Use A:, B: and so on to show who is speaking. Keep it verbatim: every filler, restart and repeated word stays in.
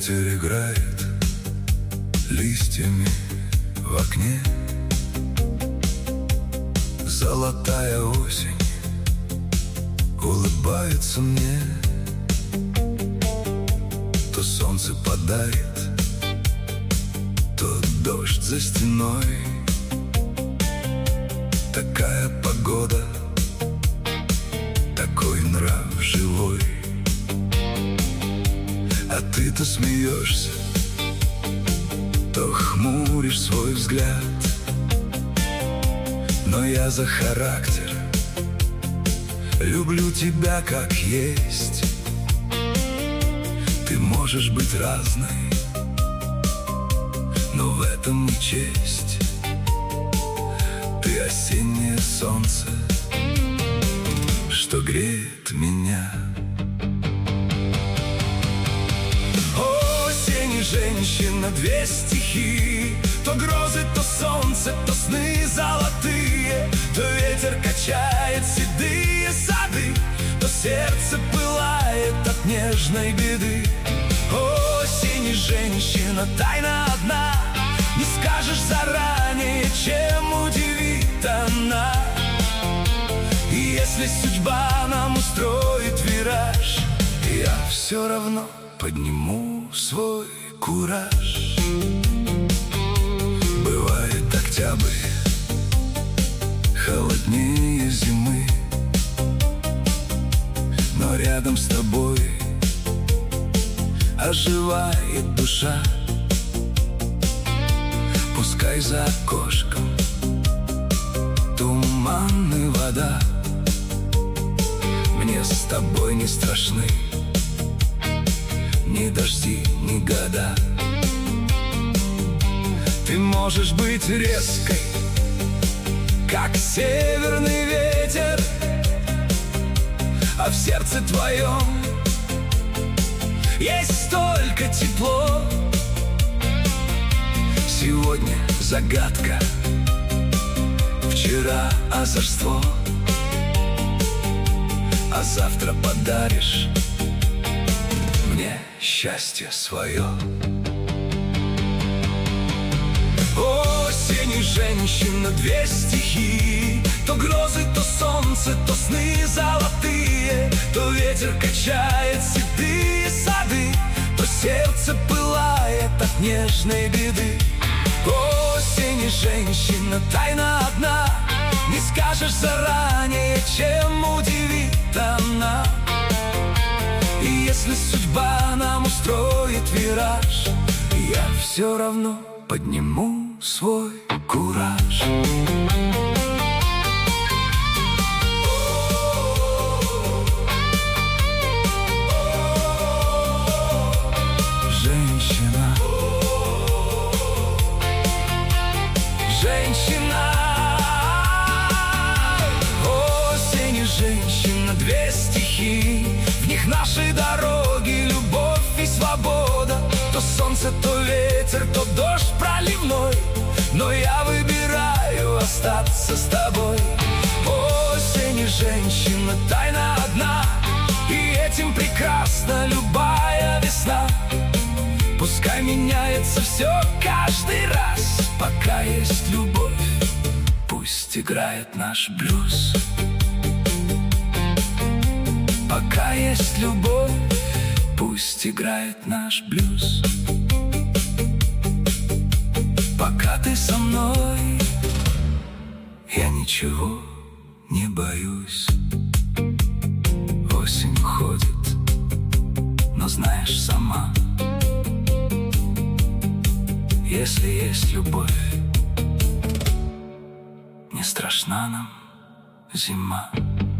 A: Ветер играет листьями в окне. Золотая осень улыбается мне. То солнце подарит, то дождь за стеной. Такая погода, такой нрав живой. А ты то смеешься, то хмуришь свой взгляд. Но я за характер люблю тебя как есть. Ты можешь быть разной, но в этом и честь. Ты осеннее солнце, что греет меня. Осень и женщина, две стихии. То грозы, то солнце, то сны золотые. То ветер качает седые сады, то сердце пылает от нежной беды. Осень и женщина, тайна одна. Не скажешь заранее, чем удивит она. И если судьба нам устроит вираж, я все равно подниму свой кураж. Бывает октябрь холоднее зимы, но рядом с тобой оживает душа. Пускай за окошком туман и вода, мне с тобой не страшны ни дожди, ни года. Ты можешь быть резкой, как северный ветер, а в сердце твоем есть столько тепло. Сегодня загадка, вчера озорство, а завтра подаришь мне счастье свое. Осень и женщина, две стихии. То грозы, то солнце, то сны золотые. То ветер качает седые сады, то сердце пылает от нежной беды. Осень и женщина, тайна одна. Не скажешь заранее, чем удивит она. И если судьба нам устроит вираж, я все равно подниму свой кураж. Женщина, женщина, осень и женщина, две стихии. В них наши дороги, любовь и свобода. То солнце, то ветер, то дождь проливной, но я выбираю остаться с тобой. Осень и женщина, тайна одна, и этим прекрасна любая весна. Пускай меняется все каждый раз, пока есть любовь, пусть играет наш блюз. Пока есть любовь, пусть играет наш блюз. Пока ты со мной, я ничего не боюсь. Осень уходит, но знаешь сама, если есть любовь, не страшна нам зима.